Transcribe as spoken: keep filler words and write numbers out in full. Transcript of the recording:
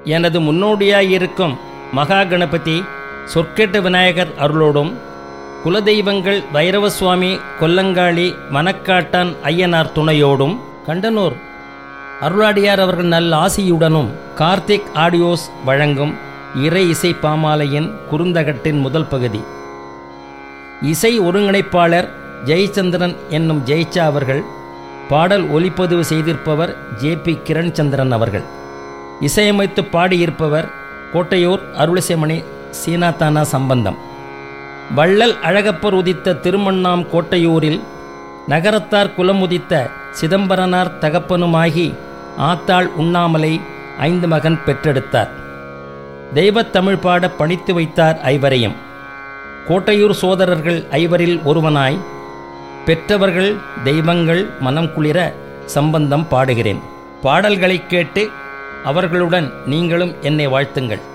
எனது முன்னோடியாயிருக்கும் மகா கணபதி சொற்கேட்ட விநாயகர் அருளோடும் குலதெய்வங்கள் வைரவசுவாமி கொல்லங்காளி மணக்காட்டான் ஐயனார் துணையோடும் கண்டனூர் அருளாடியார் அவர்கள் நல்ல ஆசியுடனும் கார்த்திக் ஆடியோஸ் வழங்கும் இறை இசை பாமாலையின் குறுந்தகட்டின் முதல் பகுதி. இசை ஒருங்கிணைப்பாளர் ஜெயச்சந்திரன் என்னும் ஜெயிச்சா அவர்கள். பாடல் ஒலிப்பதிவு செய்திருப்பவர் ஜே பி கிரண்சந்திரன் அவர்கள். இசையமைத்து பாடியிருப்பவர் கோட்டையூர் அருளிசைமணி சீனாத்தானா சம்பந்தம். வள்ளல் அழகப்பர் உதித்த திருமண்ணாம் கோட்டையூரில் நகரத்தார் குலமுதித்த சிதம்பரனார் தகப்பனுமாகி ஆத்தாள் உண்ணாமலை ஐந்து மகன் பெற்றெடுத்தார். தெய்வத்தமிழ் பாட பணித்து வைத்தார் ஐவரையும். கோட்டையூர் சோதரர்கள் ஐவரில் ஒருவனாய் பெற்றவர்கள் தெய்வங்கள் மனம் குளிர சம்பந்தம் பாடுகிறேன். பாடல்களை கேட்டு அவர்களுடன் நீங்களும் என்னை வாழ்த்துங்கள்.